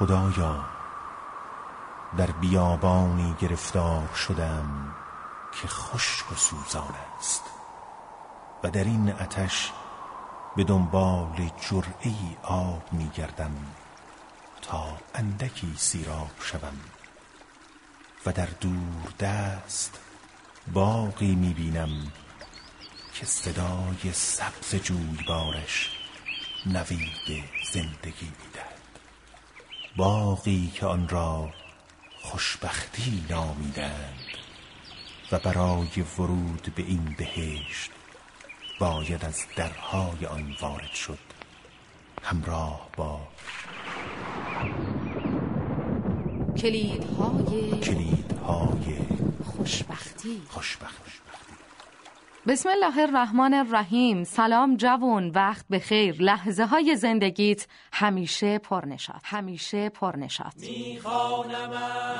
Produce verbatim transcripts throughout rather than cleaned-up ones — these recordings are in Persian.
خدایا در بیابانی گرفتار شدم که خشک و سوزان است و در این آتش به دنبال جرعه‌ای آب می گردم تا اندکی سیراب شوم و در دور دست باغی می بینم که صدای سبز جویبارش نوید زندگی می دهد. باغی که آن را خوشبختی نامیدند و برای ورود به این بهشت باید از درهای آن وارد شد همراه با کلیدهای کلیدهای خوشبختی. خوشبختی. بسم الله الرحمن الرحیم. سلام جوون، وقت بخیر. لحظه های زندگیت همیشه پرنشاط، همیشه پرنشاط. میخوانم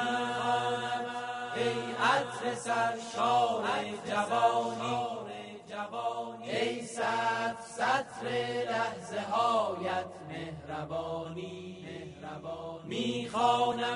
ای عطر سرشار جوانی، ای سطر سطر لحظه هایت مهربانی. میخوانم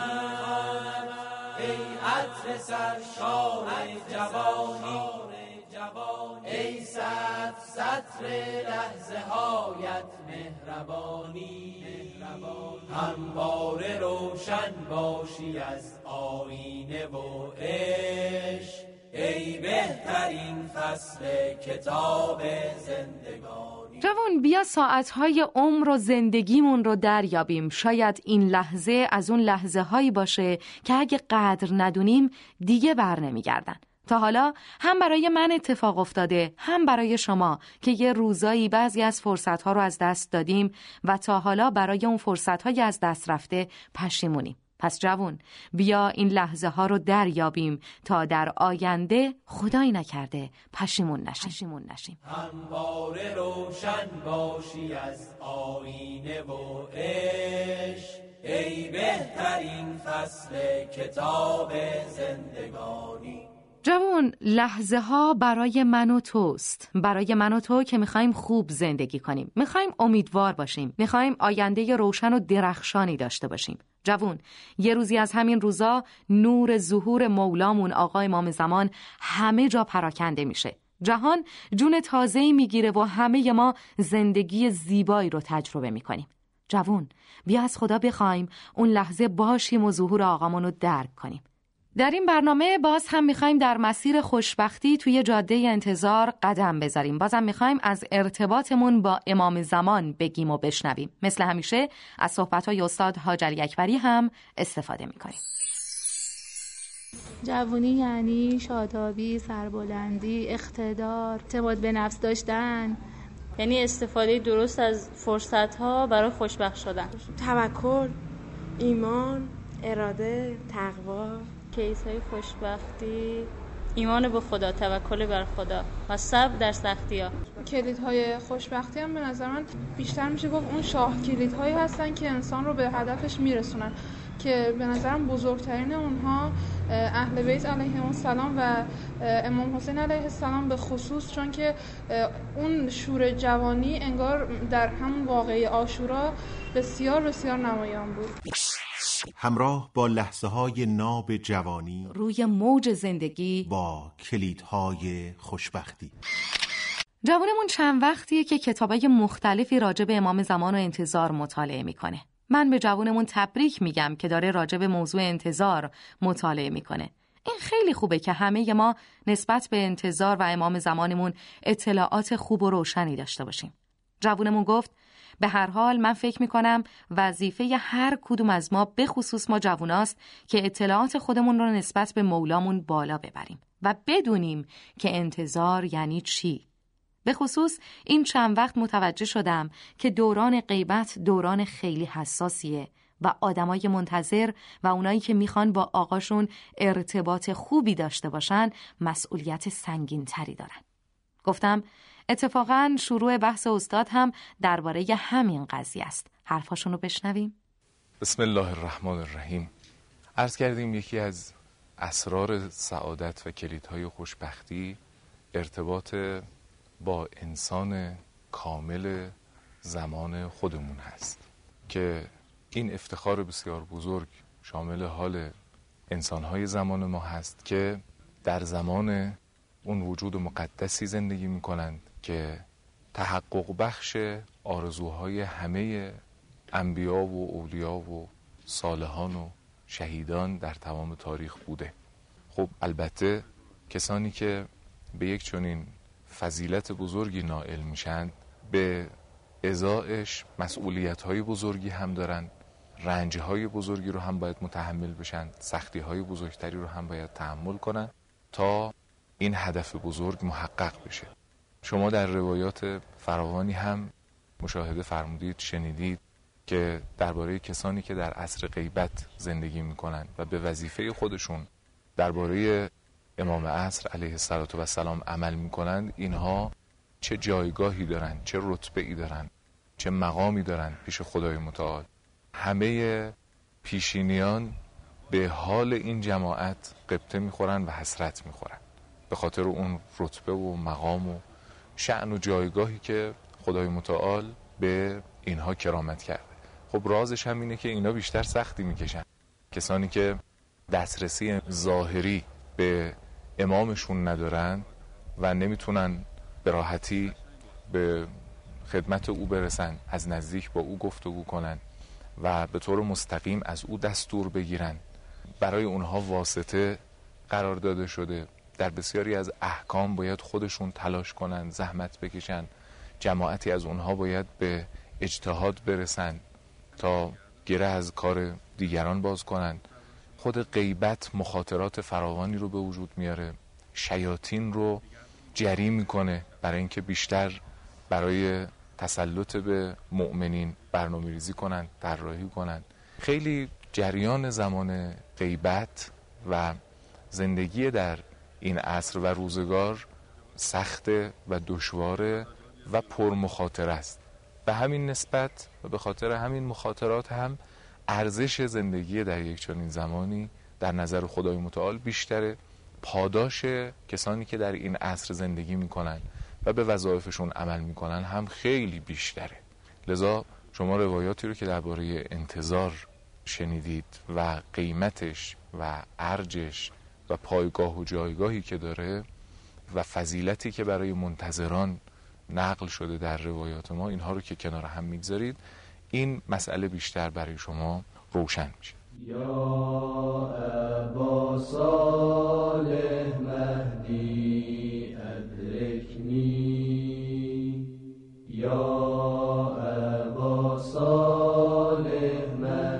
ای عطر سرشار جوانی، ای سطر سطر لحظه هایت مهربانی. همواره روشن باشی از آینه و عشق، ای بهترین فصل کتاب زندگانی. جوان، بیا ساعتهای عمر و زندگیمون رو دریابیم. شاید این لحظه از اون لحظه هایی باشه که اگه قدر ندونیم دیگه بر نمیگردن. تا حالا هم برای من اتفاق افتاده، هم برای شما که یه روزایی بعضی از فرصتها رو از دست دادیم و تا حالا برای اون فرصتهای از دست رفته پشیمونیم. پس جوون، بیا این لحظه ها رو دریابیم تا در آینده خدایی نکرده پشیمون نشیم. پشیمون نشیم. همواره روشن باشی از آینه و عشق، ای بهترین فصل کتاب زندگانی. جوون، لحظه ها برای من و توست، برای من و تو که میخوایم خوب زندگی کنیم، میخوایم امیدوار باشیم، میخوایم آینده روشن و درخشانی داشته باشیم. جوون، یه روزی از همین روزا نور ظهور مولامون آقا امام زمان همه جا پراکنده میشه. جهان جون تازه‌ای میگیره و همه ما زندگی زیبایی رو تجربه میکنیم. جوون، بیا از خدا بخوایم اون لحظه باشیم و ظهور آقامون رو درک کنیم. در این برنامه باز هم میخوایم در مسیر خوشبختی توی جاده انتظار قدم بذاریم. بازم میخوایم از ارتباطمون با امام زمان بگیم و بشنویم. مثل همیشه از صحبت‌های استاد حاجی اکبری هم استفاده میکنیم. جوانی یعنی شادابی، سربلندی، اقتدار، اعتماد به نفس داشتن، یعنی استفاده درست از فرصت‌ها برای خوشبخت شدن. توکل، ایمان، اراده، تقوا. کیس‌های خوشبختی: ایمان به خدا، توکل بر خدا و صبر در سختی‌ها. کلیدهای خوشبختی هم به نظر من بیشتر میشه گفت اون شاه کلیدهایی هستن که انسان رو به هدفش میرسونن، که به نظرم بزرگترین اونها اهل بیت علیهم السلام و امام حسین علیه السلام به خصوص، چون که اون شور جوانی انگار در همون واقعه عاشورا بسیار بسیار نمایان بود. همراه با لحظه های ناب جوانی روی موج زندگی با کلیدهای خوشبختی. جوانمون چند وقتیه که کتابای مختلفی راجع به امام زمان و انتظار مطالعه میکنه. من به جوانمون تبریک میگم که داره راجع به موضوع انتظار مطالعه میکنه. این خیلی خوبه که همه ما نسبت به انتظار و امام زمانمون اطلاعات خوب و روشنی داشته باشیم. جوانمون گفت به هر حال من فکر میکنم وظیفه هر کدوم از ما، به خصوص ما جووناست، که اطلاعات خودمون رو نسبت به مولامون بالا ببریم و بدونیم که انتظار یعنی چی. به خصوص این چند وقت متوجه شدم که دوران غیبت دوران خیلی حساسیه و آدمای منتظر و اونایی که میخوان با آقاشون ارتباط خوبی داشته باشن مسئولیت سنگین تری دارن. گفتم اتفاقاً شروع بحث استاد هم درباره همین قضیه است. حرفاشون رو بشنویم. بسم الله الرحمن الرحیم. عرض کردیم یکی از اسرار سعادت و کلیدهای خوشبختی ارتباط با انسان کامل زمان خودمون هست که این افتخار بسیار بزرگ شامل حال انسانهای زمان ما هست که در زمان اون وجود مقدسی زندگی می کنند که تحقق بخش آرزوهای همه انبیا و اولیا و صالحان و شهیدان در تمام تاریخ بوده. خب البته کسانی که به یک چنین فضیلت بزرگی نائل میشن به ازایش مسئولیت‌های بزرگی هم دارن، رنج‌های بزرگی رو هم باید متحمل بشن، سختی‌های بزرگتری رو هم باید تحمل کنن تا این هدف بزرگ محقق بشه. شما در روایات فراوانی هم مشاهده فرمودید، شنیدید که درباره کسانی که در عصر غیبت زندگی میکنن و به وظیفه خودشون درباره امام عصر علیه السلام عمل میکنند، اینها چه جایگاهی دارن، چه رتبه‌ای دارن، چه مقامی دارن پیش خدای متعال. همه پیشینیان به حال این جماعت غبطه میخورن و حسرت میخورن به خاطر اون رتبه و مقام و شأن و جایگاهی که خدای متعال به اینها کرامت کرده. خب رازش هم اینه که اینا بیشتر سختی میکشن. کسانی که دسترسی ظاهری به امامشون ندارن و نمیتونن به راحتی به خدمت او برسن، از نزدیک با او گفتگو کنن و به طور مستقیم از او دستور بگیرن، برای اونها واسطه قرار داده شده. در بسیاری از احکام باید خودشون تلاش کنن، زحمت بکشن. جماعتی از اونها باید به اجتهاد برسن تا گره از کار دیگران باز کنن. خود غیبت مخاطرات فراوانی رو به وجود میاره، شیاطین رو جری میکنه برای اینکه بیشتر برای تسلط به مؤمنین برنامه‌ریزی کنن، طراحی کنن. خیلی جریان زمان غیبت و زندگی در این عصر و روزگار سخت و دشوار و پرمخاطره است. به همین نسبت و به خاطر همین مخاطرات هم ارزش زندگی در یک چنین زمانی در نظر خدای متعال بیشتره. پاداش کسانی که در این عصر زندگی میکنن و به وظایفشون عمل میکنن هم خیلی بیشتره. لذا شما روایاتی رو که درباره انتظار شنیدید و قیمتش و ارجش و پایگاه و جایگاهی که داره و فضیلتی که برای منتظران نقل شده در روایات ما، اینها رو که کنار هم میگذارید، این مسئله بیشتر برای شما روشن میشه. یا ابا صالح مهدی ادرکنی، یا ابا صالح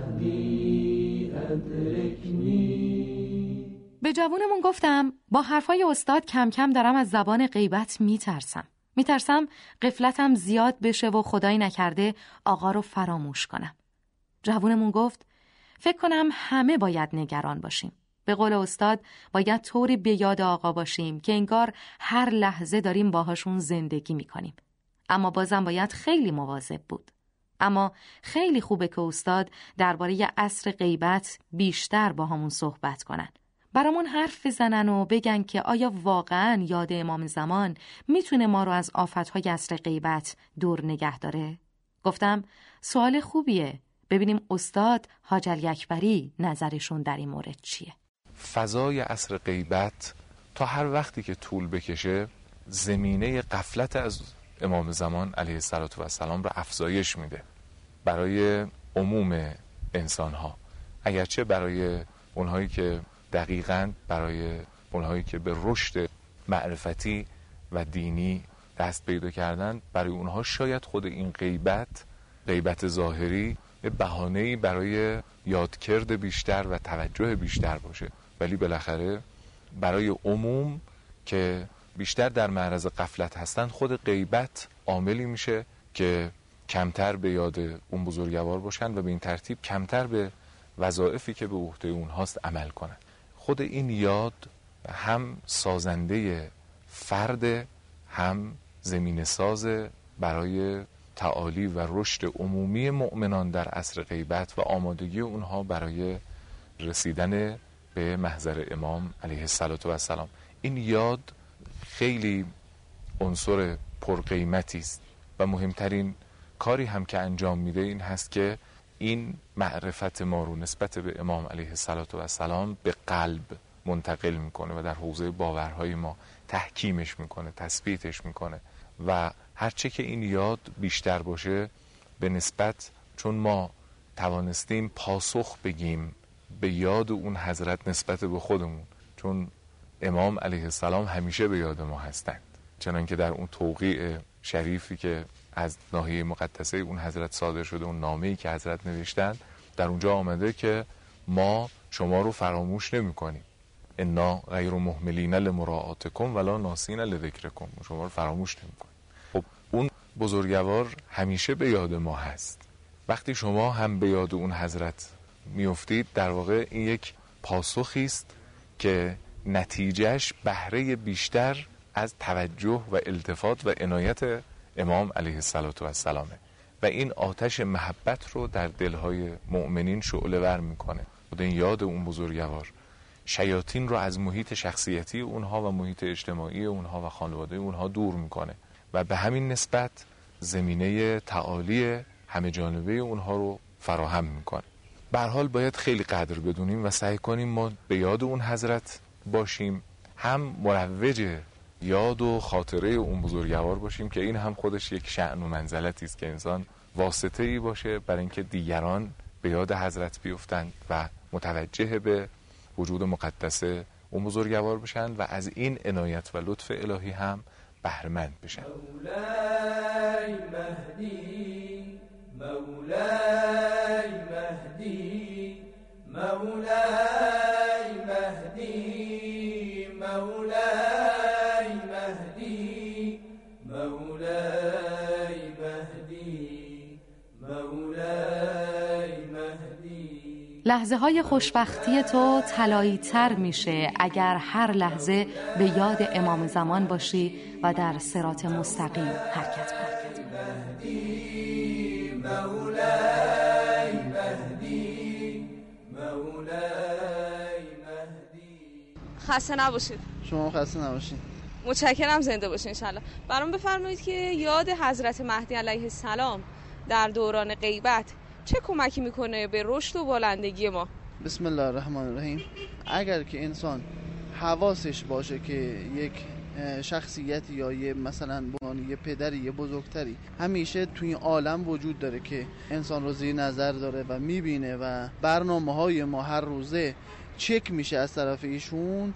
مهدی ادرکنی. به جوونمون گفتم با حرفای استاد کم کم دارم از زبان غیبت میترسم. میترسم غفلتم زیاد بشه و خدایی نکرده آقا رو فراموش کنم. جوونمون گفت فکر کنم همه باید نگران باشیم. به قول استاد باید طوری به یاد آقا باشیم که انگار هر لحظه داریم باهاشون زندگی میکنیم. اما بازم باید خیلی مواظب بود. اما خیلی خوبه که استاد درباره عصر غیبت بیشتر با همون صحبت کنن. برامون حرف بزنن و بگن که آیا واقعاً یاد امام زمان میتونه ما رو از آفتهای عصر غیبت دور نگه داره؟ گفتم سوال خوبیه. ببینیم استاد حاج علی اکبری نظرشون در این مورد چیه. فضای عصر غیبت تا هر وقتی که طول بکشه زمینه غفلت از امام زمان علیه السلام را افزایش میده برای عموم انسان ها. اگرچه برای اونهایی که دقیقاً برای اونهایی که به رشد معرفتی و دینی دست پیدا کردن، برای اونها شاید خود این غیبت غیبت ظاهری به بهانه‌ای برای یادکرد بیشتر و توجه بیشتر باشه، ولی بالاخره برای عموم که بیشتر در معرض غفلت هستن خود غیبت عاملی میشه که کمتر به یاد اون بزرگوار باشن و به این ترتیب کمتر به وظایفی که به عهده اونهاست عمل کنن. خود این یاد هم سازنده فرد، هم زمینه ساز برای تعالی و رشد عمومی مؤمنان در عصر غیبت و آمادگی اونها برای رسیدن به محضر امام علیه السلام. این یاد خیلی عنصر پرقیمتی است و مهمترین کاری هم که انجام میده این هست که این معرفت ما رو نسبت به امام علیه السلام به قلب منتقل میکنه و در حوزه باورهای ما تحکیمش میکنه، تثبیتش میکنه و هرچه که این یاد بیشتر باشه به نسبت چون ما توانستیم پاسخ بگیم به یاد اون حضرت نسبت به خودمون، چون امام علیه السلام همیشه به یاد ما هستند، چنانکه در اون توقیع شریفی که از ناحیه مقدسه اون حضرت صادر شده، اون نامه‌ای که حضرت نوشتند، در اونجا آمده که ما شما رو فراموش نمی کنیم، انا غیر مهملین لمراعاتکم ولا ناسین لذکرکم، شما رو فراموش نمی کنیم. خب اون بزرگوار همیشه به یاد ما هست. وقتی شما هم به یاد اون حضرت میافتید، در واقع این یک پاسخی است که نتیجهش بهره بیشتر از توجه و التفات و عنایت امام علیه السلام و این آتش محبت رو در دلهای مؤمنین شعله ور میکنه. خود این یاد اون بزرگوار شیاطین رو از محیط شخصیتی اونها و محیط اجتماعی اونها و خانواده اونها دور میکنه و به همین نسبت زمینه تعالی همه جانبه اونها رو فراهم میکنه. به هر حال باید خیلی قدر بدونیم و سعی کنیم ما به یاد اون حضرت باشیم، هم مروج یاد و خاطره اون بزرگوار باشیم که این هم خودش یک شأن و منزلتی است که انسان واسطه ای باشه برای اینکه دیگران به یاد حضرت بیفتند و متوجه به وجود مقدس اون بزرگوار بشن و از این عنایت و لطف الهی هم بهره‌مند بشن. مولای مهدی مولای مهدی مولای مهدی مولای مهدی مولای مهدی مولای مهدی. لحظه های خوشبختی تو طلایی تر میشه اگر هر لحظه به یاد امام زمان باشی و در صراط مستقیم حرکت کنی. مولای مهدی مولای مهدی. خسته نباشید. شما خسته نباشید. متشکرم، زنده باشین انشالله. برام بفرمایید که یاد حضرت مهدی علیه السلام در دوران غیبت چه کمکی میکنه به رشد و بالندگی ما؟ بسم الله الرحمن الرحیم. اگر که انسان حواسش باشه که یک شخصیتی یا یه مثلا یه پدری یه بزرگتری همیشه توی این عالم وجود داره که انسان رو زیر نظر داره و میبینه و برنامه‌های ما هر روزه چک میشه از طرف ایشون،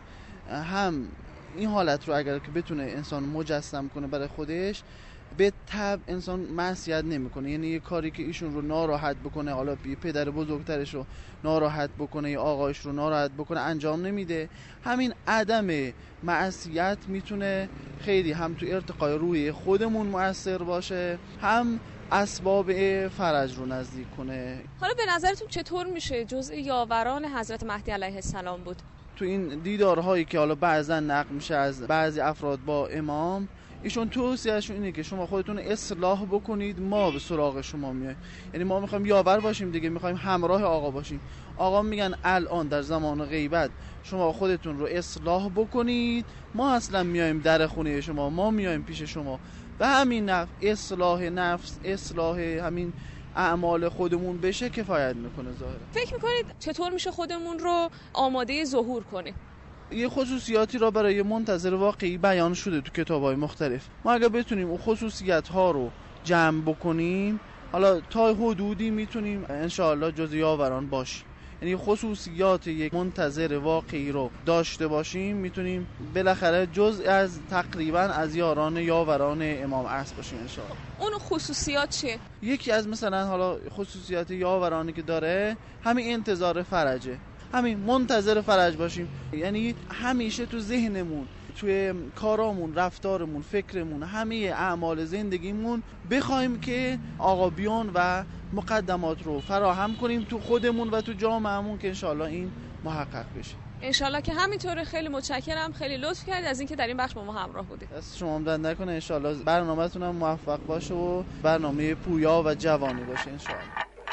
هم این حالت رو اگر که بتونه انسان مجسم کنه برای خودش، به طبع انسان معصیت نمیکنه. یعنی یه کاری که ایشون رو ناراحت بکنه، حالا یه پدر بزرگترش رو ناراحت بکنه یا آقایش رو ناراحت بکنه، انجام نمیده. همین عدم معصیت میتونه خیلی هم تو ارتقای روحی خودمون مؤثر باشه، هم اسباب فرج رو نزدیک کنه. حالا به نظرتون چطور میشه جزء یاوران حضرت مهدی علیه السلام بود؟ تو این دیدارهایی که حالا بعضا نقل میشه از بعضی افراد با امام، ایشون توصیه‌شون اینه که شما خودتون اصلاح بکنید، ما به سراغ شما میایم. یعنی ما میخوایم یاور باشیم دیگه، میخوایم همراه آقا باشیم. آقا میگن الان در زمان غیبت شما خودتون رو اصلاح بکنید، ما اصلا میایم در خونه شما، ما میایم پیش شما. به همین نفع اصلاح نفس، اصلاح همین اعمال خودمون بشه کفایت میکنه ظاهرا. فکر میکنید چطور میشه خودمون رو آماده ظهور کنیم؟ یه خصوصیاتی را برای منتظر واقعی بیان شده تو کتاب‌های مختلف. ما اگر بتونیم اون خصوصیت‌ها رو جمع بکنیم، حالا تا حدودی میتونیم انشاءالله جزء یاوران باشیم. یعنی خصوصیات یک منتظر واقعی رو داشته باشیم، میتونیم بالاخره جزء از تقریبا از یاران یاوران امام عصر باشیم انشاءالله. اون خصوصیات چیه؟ یکی از مثلا حالا خصوصیات یاورانی که داره همین انتظار فرجه، همین منتظر فرج باشیم. یعنی همیشه تو ذهنمون، توی کارامون، رفتارمون، فکرمون، همه اعمال زندگیمون بخوایم که آقا بیان و مقدمات رو فراهم کنیم تو خودمون و تو جامعهمون که انشالله این محقق بشه. انشالله که همینطوره. خیلی متشکرم، خیلی لطف کردید از اینکه در این بخش با ما همراه بودید. دست شما هم بند نکنه، انشالله برنامه‌تون هم موفق باشه و برنامه پویا و جوانی باشه انشالله.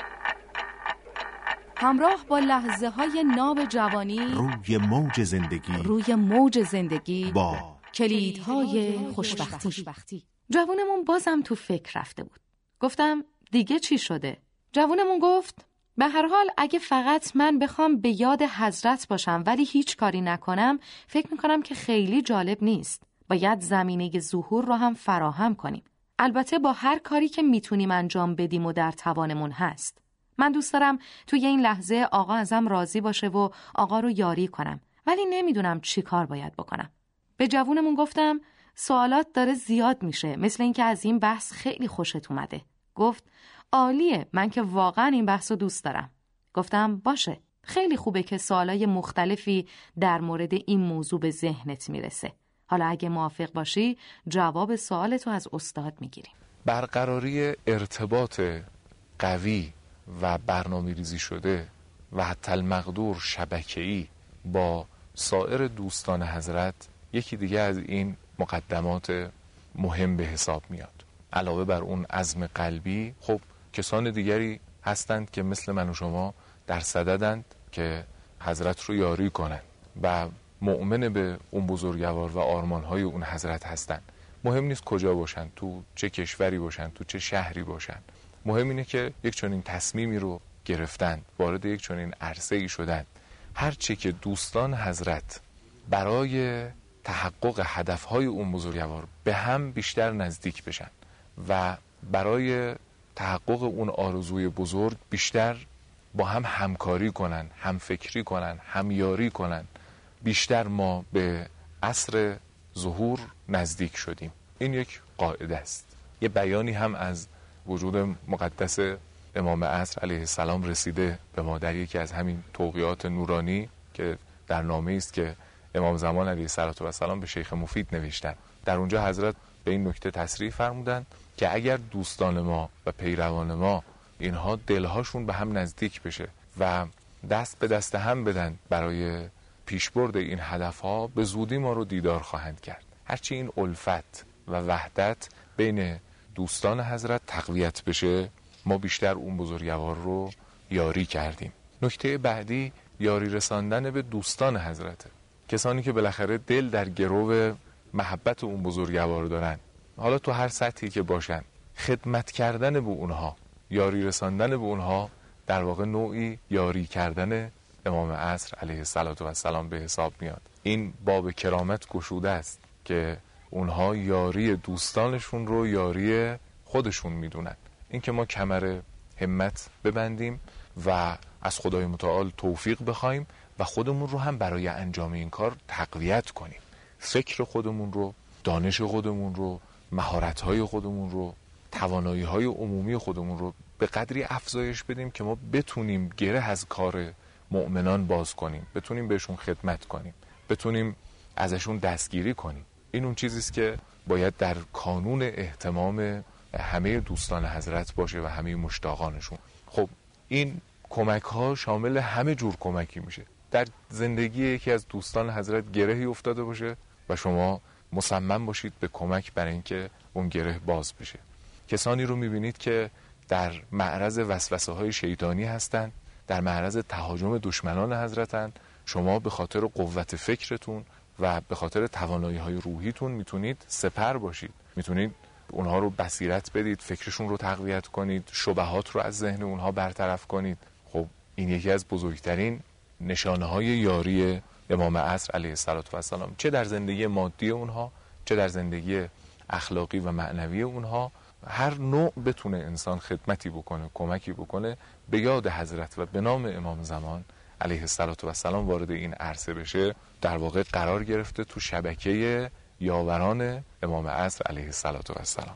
همراه با لحظه های ناب جوانی، روی موج زندگی، روی موج زندگی با کلیدهای خوشبختی. جوانمون بازم تو فکر رفته بود. گفتم دیگه چی شده؟ جوونمون گفت به هر حال اگه فقط من بخوام به یاد حضرت باشم ولی هیچ کاری نکنم، فکر میکنم که خیلی جالب نیست. باید زمینه ظهور رو هم فراهم کنیم. البته با هر کاری که میتونیم انجام بدیم و در توانمون هست. من دوست دارم توی این لحظه آقا ازم راضی باشه و آقا رو یاری کنم، ولی نمیدونم چی کار باید بکنم. به جوونمون گفتم سوالات داره زیاد میشه، مثل اینکه از این بحث خیلی خوشت اومده. گفت عالیه، من که واقعا این بحث رو دوست دارم. گفتم باشه، خیلی خوبه که سوالای مختلفی در مورد این موضوع به ذهنت میرسه. حالا اگه موافق باشی جواب سوالتو از استاد میگیریم. برقراری ارتباط قوی و برنامه‌ریزی شده و حتی المقدور شبکه‌ای با سایر دوستان حضرت یکی دیگه از این مقدمات مهم به حساب میاد. علاوه بر اون عزم قلبی، خب کسان دیگری هستند که مثل من و شما در صددند که حضرت رو یاری کنند و مؤمن به اون بزرگوار و آرمانهای اون حضرت هستند. مهم نیست کجا باشن، تو چه کشوری باشن، تو چه شهری باشن. مهم اینه که یک چنین تصمیمی رو گرفتن، وارد یک چنین عرصه‌ای شدن. هر چه که دوستان حضرت برای تحقق هدفهای اون بزرگوار به هم بیشتر نزدیک بشن و برای تحقق اون آرزوی بزرگ بیشتر با هم همکاری کنن، هم فکری کنن، هم یاری کنن، بیشتر ما به عصر ظهور نزدیک شدیم. این یک قاعده است. یه بیانی هم از وجود مقدس امام عصر علیه السلام رسیده به ما در یکی از همین توقیات نورانی که در نامه‌ای است که امام زمان علیه السلام به شیخ مفید نوشتن. در اونجا حضرت به این نکته تصریح فرمودند که اگر دوستان ما و پیروان ما اینها دلهاشون به هم نزدیک بشه و دست به دست هم بدن برای پیشبرد این هدفها، به زودی ما رو دیدار خواهند کرد. هرچی این الفت و وحدت بین دوستان حضرت تقویت بشه، ما بیشتر اون بزرگوار رو یاری کردیم. نکته بعدی یاری رساندن به دوستان حضرته، کسانی که بالاخره دل در گرو محبت اون بزرگوار دارن، حالا تو هر سطحی که باشن، خدمت کردن به اونها، یاری رساندن به اونها در واقع نوعی یاری کردن امام عصر علیه السلام به حساب میاد. این باب کرامت گشوده است که اونها یاری دوستانشون رو یاری خودشون میدونن. این که ما کمر همت ببندیم و از خدای متعال توفیق بخوایم و خودمون رو هم برای انجام این کار تقویت کنیم. فکر خودمون رو، دانش خودمون رو، مهارت‌های خودمون رو، توانایی‌های عمومی خودمون رو به قدری افزایش بدیم که ما بتونیم گره از کار مؤمنان باز کنیم، بتونیم بهشون خدمت کنیم، بتونیم ازشون دستگیری کنیم. این اون چیزیست که باید در کانون اهتمام همه دوستان حضرت باشه و همه مشتاقانشون. خب این کمک ها شامل همه جور کمکی میشه. در زندگی یکی از دوستان حضرت گرهی افتاده باشه و شما مصمم باشید به کمک برای اینکه اون گره باز بشه. کسانی رو میبینید که در معرض وسوسه های شیطانی هستند، در معرض تهاجم دشمنان حضرتن، شما به خاطر قوت فکرتون و به خاطر توانایی های روحیتون میتونید سپر باشید، میتونید اونها رو بصیرت بدید، فکرشون رو تقویت کنید، شبهات رو از ذهن اونها برطرف کنید. خب این یکی از بزرگترین نشانه های یاری امام عصر علیه السلام، چه در زندگی مادی اونها، چه در زندگی اخلاقی و معنوی اونها. هر نوع بتونه انسان خدمتی بکنه، کمکی بکنه، به یاد حضرت و به نام امام زمان علیه السلام وارد این عرصه بشه، در واقع قرار گرفته تو شبکه یاوران امام عصر علیه السلام.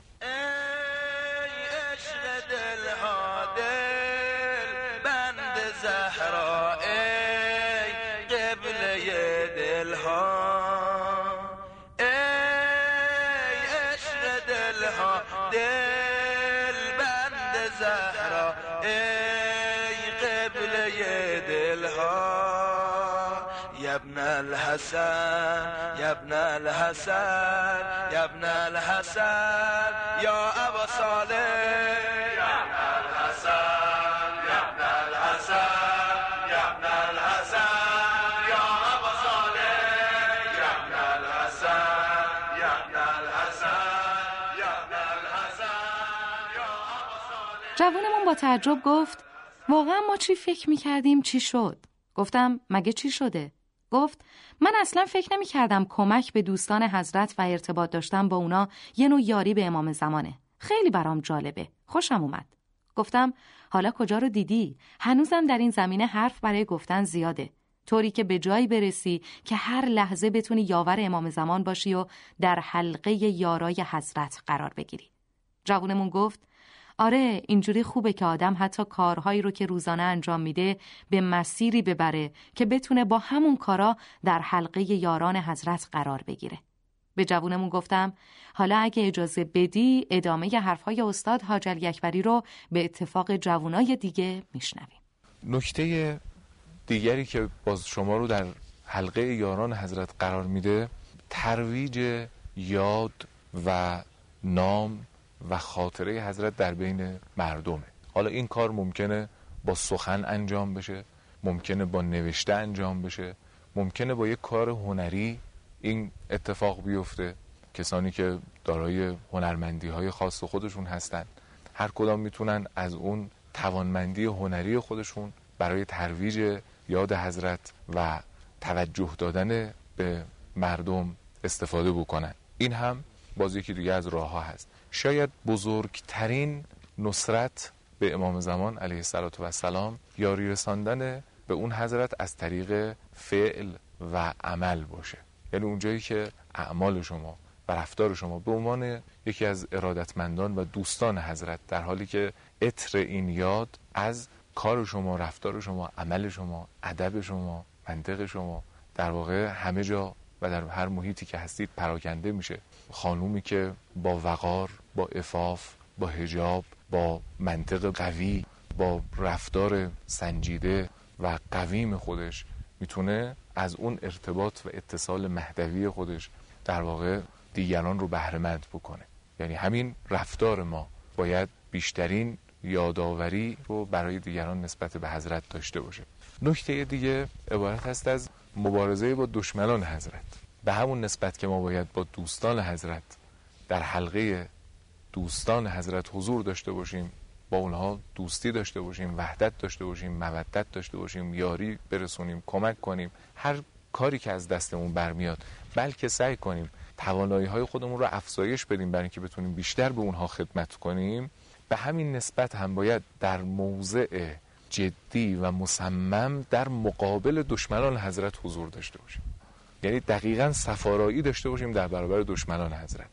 يا ابن الحسن يا ابن الحسن يا ابن الحسن يا أبا صالح يا ابن الحسن يا ابن الحسن يا ابن الحسن يا أبا صالح يا ابن الحسن يا ابن الحسن يا ابن الحسن يا أبا صالح جوونمون با تعجب گفت واقعا ما چی فکر میکردیم چی شد؟ گفتم مگه چی شده؟ گفت من اصلا فکر نمیکردم کمک به دوستان حضرت و ارتباط داشتن با اونا یه نوع یاری به امام زمانه. خیلی برام جالبه. خوشم اومد. گفتم حالا کجا رو دیدی؟ هنوزم در این زمینه حرف برای گفتن زیاده. طوری که به جایی برسی که هر لحظه بتونی یاور امام زمان باشی و در حلقه یارای حضرت قرار بگیری. جوونمون گفت آره اینجوری خوبه که آدم حتی کارهایی رو که روزانه انجام میده به مسیری ببره که بتونه با همون کارا در حلقه یاران حضرت قرار بگیره. به جوونمون گفتم حالا اگه اجازه بدی ادامه حرفهای استاد حاج علی اکبری رو به اتفاق جوونای دیگه میشنویم. نکته دیگری که باز شما رو در حلقه یاران حضرت قرار میده ترویج یاد و نام و خاطره حضرت در بین مردمه. حالا این کار ممکنه با سخن انجام بشه، ممکنه با نوشته انجام بشه، ممکنه با یک کار هنری این اتفاق بیفته. کسانی که دارای هنرمندی های خاص خودشون هستن هر کدام میتونن از اون توانمندی هنری خودشون برای ترویج یاد حضرت و توجه دادن به مردم استفاده بکنن. این هم باز یکی دیگه از راه ها هست. شاید بزرگترین نصرت به امام زمان علیه الصلوة و السلام یاری رساندن به اون حضرت از طریق فعل و عمل باشه. یعنی اونجایی که اعمال شما و رفتار شما به عنوان یکی از ارادتمندان و دوستان حضرت در حالی که عطر این یاد از کار شما، رفتار شما، عمل شما، ادب شما، منطق شما در واقع همه جا و در هر محیطی که هستید پراکنده میشه. خانومی که با وقار، با عفاف، با حجاب، با منطق قوی، با رفتار سنجیده و قویم خودش میتونه از اون ارتباط و اتصال مهدوی خودش در واقع دیگران رو بهره‌مند بکنه. یعنی همین رفتار ما باید بیشترین یادآوری رو برای دیگران نسبت به حضرت داشته باشه. نکته دیگه عبارت هست از مبارزه با دشمنان حضرت. به همون نسبت که ما باید با دوستان حضرت در حلقه دوستان حضرت حضور داشته باشیم، با اونها دوستی داشته باشیم، وحدت داشته باشیم، مودت داشته باشیم، یاری برسونیم، کمک کنیم، هر کاری که از دستمون برمیاد، بلکه سعی کنیم توانایی های خودمون رو افزایش بدیم برای اینکه بتونیم بیشتر به اونها خدمت کنیم. به همین نسبت هم باید در موضع جدی و مصمم در مقابل دشمنان حضرت حضور داشته باشیم. یعنی دقیقاً صفارایی داشته باشیم در برابر دشمنان حضرت.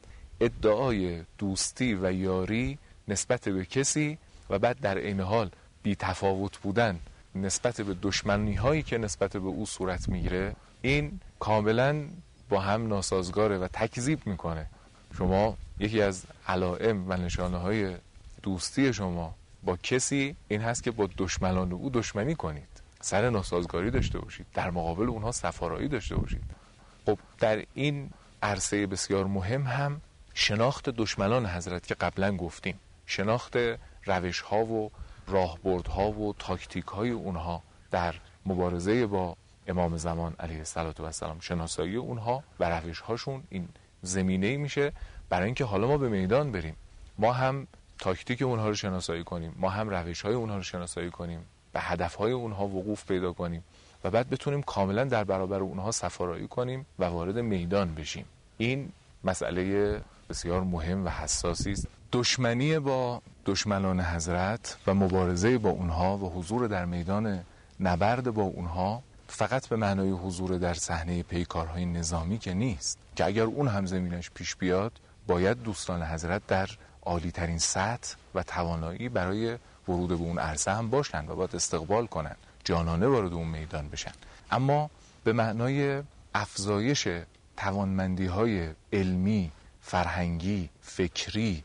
ادعای دوستی و یاری نسبت به کسی و بعد در عین حال بی تفاوت بودن نسبت به دشمنی هایی که نسبت به او صورت میگیره، این کاملاً با هم ناسازگاره و تکذیب میکنه. شما یکی از علائم و نشانه های دوستی شما با کسی این هست که با دشمنان او دشمنی کنید، سر ناسازگاری داشته باشید، در مقابل اونها صفارایی داشته باشید. خب در این عرصه بسیار مهم هم شناخت دشمنان حضرت که قبلا گفتیم، شناخت روش ها و راهبردها و تاکتیک های اونها در مبارزه با امام زمان علیه الصلوة و السلام، شناسایی اونها و روش هاشون این زمینه‌ای میشه برای اینکه حالا ما به میدان بریم، ما هم تاکتیک اونها رو شناسایی کنیم، ما هم روش های اونها رو شناسایی کنیم، به هدف های اونها وقوف پیدا کنیم و بعد بتونیم کاملا در برابر اونها صفارایی کنیم و وارد میدان بشیم. این مسئله بسیار مهم و حساسی است. دشمنی با دشمنان حضرت و مبارزه با اونها و حضور در میدان نبرد با اونها فقط به معنای حضور در صحنه پیکارهای نظامی که نیست، که اگر اون هم زمینش پیش بیاد باید دوستان حضرت در عالی ترین سطح و توانایی برای ورود به اون عرصه هم باشن و باید استقبال کنن، جانانه وارد اون میدان بشن. اما به معنای افزایش توانمندی های علمی، فرهنگی، فکری،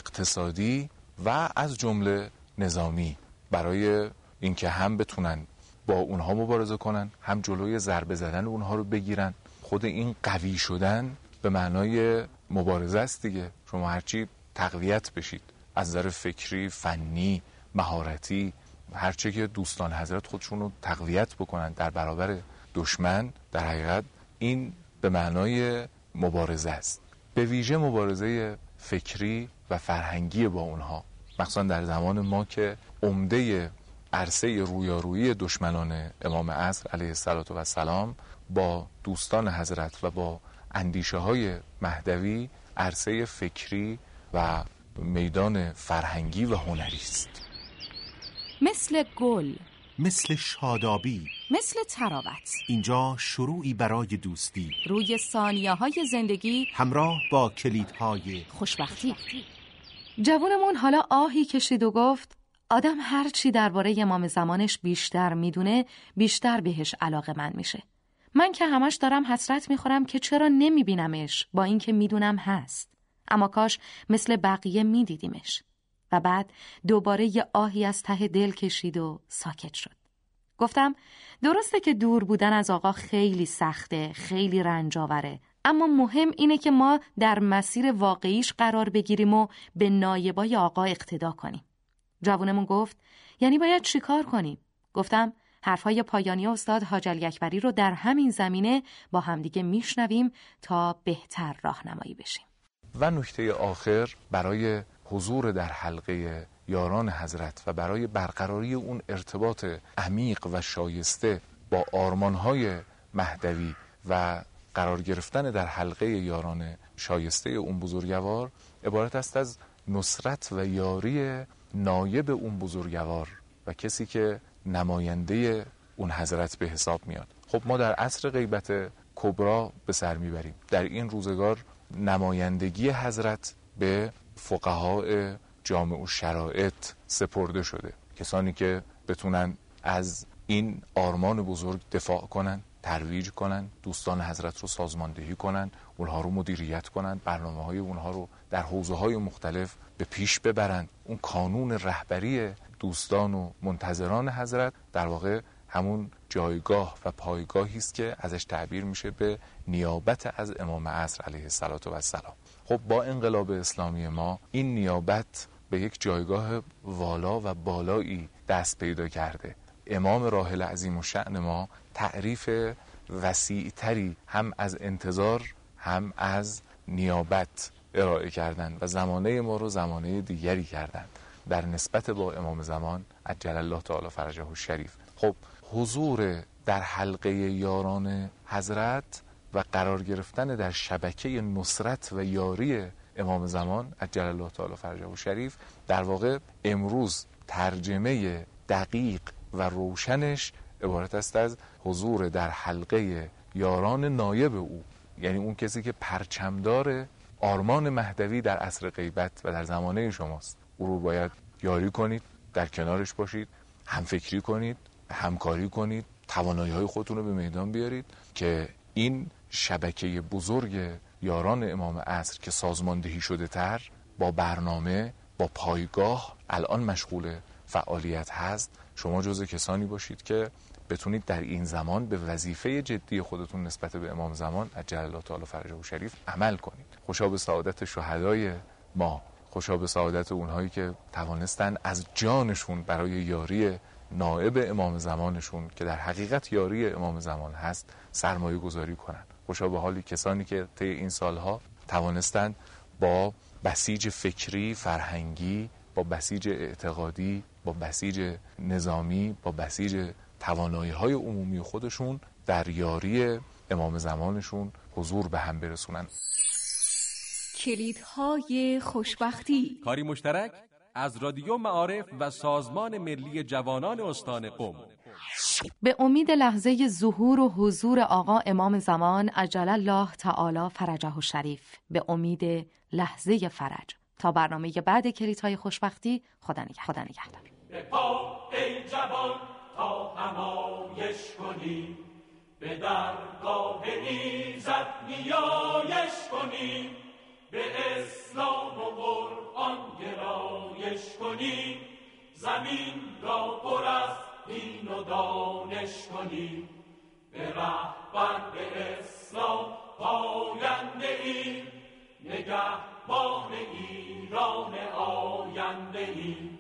اقتصادی و از جمله نظامی برای اینکه هم بتونن با اونها مبارزه کنن، هم جلوی ضربه زدن اونها رو بگیرن. خود این قوی شدن به معنای مبارزه است دیگه. شما هرچی تقویت بشید از نظر فکری، فنی، مهارتی، هرچی که دوستان حضرت خودشون رو تقویت بکنن در برابر دشمن، در حقیقت این به معنای مبارزه است. به ویژه مبارزه فکری و فرهنگی با اونها مخصوصا در زمان ما که عمده عرصه رویارویی دشمنان امام عصر علیه السلام با دوستان حضرت و با اندیشه های مهدوی عرصه فکری و میدان فرهنگی و هنری است. مثل گل، مثل شادابی، مثل تراوت. اینجا شروعی برای دوستی روی ثانیه های زندگی همراه با کلیدهای خوشبختی. جوانمون حالا آهی کشید و گفت آدم هر چی درباره امام زمانش بیشتر میدونه بیشتر بهش علاقه‌مند میشه. من که همش دارم حسرت میخورم که چرا نمیبینمش با اینکه میدونم هست، اما کاش مثل بقیه میدیدیمش. و بعد دوباره یه آهی از ته دل کشید و ساکت شد. گفتم درسته که دور بودن از آقا خیلی سخته، خیلی رنجاوره، اما مهم اینه که ما در مسیر واقعیش قرار بگیریم و به نایبای آقا اقتدا کنیم. جوونمون گفت یعنی باید چی کار کنیم؟ گفتم حرفهای پایانی استاد حاج علی اکبری رو در همین زمینه با همدیگه میشنویم تا بهتر راهنمایی بشیم. و نکته آخر برای حضور در حلقه یاران حضرت و برای برقراری اون ارتباط عمیق و شایسته با آرمانهای مهدوی و قرار گرفتن در حلقه یاران شایسته اون بزرگوار عبارت است از نصرت و یاری نایب اون بزرگوار و کسی که نماینده اون حضرت به حساب میاد. خب ما در عصر غیبت کبرا به سر میبریم. در این روزگار نمایندگی حضرت به فقهای جامع الشرائط سپرده شده، کسانی که بتونن از این آرمان بزرگ دفاع کنن، ترویج کنن، دوستان حضرت رو سازماندهی کنن، اونها رو مدیریت کنن، برنامه‌های اونها رو در حوزه‌های مختلف به پیش ببرن. اون کانون رهبری دوستان و منتظران حضرت در واقع همون جایگاه و پایگاهی است که ازش تعبیر میشه به نیابت از امام عصر علیه السلام. خب با انقلاب اسلامی ما این نیابت به یک جایگاه والا و بالایی دست پیدا کرده. امام راحل عظیم الشأن ما تعریف وسیع‌تری هم از انتظار هم از نیابت ارائه کردند و زمانه ما رو زمانه دیگری کردند در نسبت با امام زمان عجل الله تعالی فرجه الشریف. خب حضور در حلقه یاران حضرت و قرار گرفتن در شبکه نصرت و یاری امام زمان عجل الله تعالی فرجه الشریف در واقع امروز ترجمه دقیق و روشنش عبارت است از حضور در حلقه یاران نایب او، یعنی اون کسی که پرچمدار آرمان مهدوی در عصر غیبت و در زمانه شماست. او رو باید یاری کنید، در کنارش باشید، همفکری کنید، همکاری کنید، توانایی‌های خودتون رو به میدان بیارید که این شبکه بزرگ یاران امام عصر که سازماندهی شده تر با برنامه با پایگاه الان مشغول فعالیت هست، شما جزو کسانی باشید که بتونید در این زمان به وظیفه جدی خودتون نسبت به امام زمان عجل الله تعالی فرجه الشریف عمل کنید. خوشا به سعادت شهدای ما، خوشا به سعادت اونهایی که توانستن از جانشون برای یاری نائب امام زمانشون که در حقیقت یاری امام زمان هست سرمایه گذاری کنن. خوشا به حالی کسانی که طی این سالها توانستن با بسیج فکری، فرهنگی، با بسیج اعتقادی، با بسیج نظامی، با بسیج توانایی‌های عمومی خودشون در یاری امام زمانشون حضور به هم برسونن. کلیدهای خوشبختی، کاری مشترک از رادیو معارف و سازمان ملی جوانان استان قم. به امید لحظه ظهور و حضور آقا امام زمان عجل الله تعالی فرجه الشریف، به امید لحظه فرج. تا برنامه بعد کلیدهای خوشبختی، خدا نگهدار. خدا نگهدار. به پا ای جوان تا همایش کنی، به درگاه ایزد نیایش کنی، به اسلام و قرآن گرایش کنی، زمین را پر از دین و دانش کنی، به رهبر به اسلام پاینده ای، نگهبان ایران آینده ای.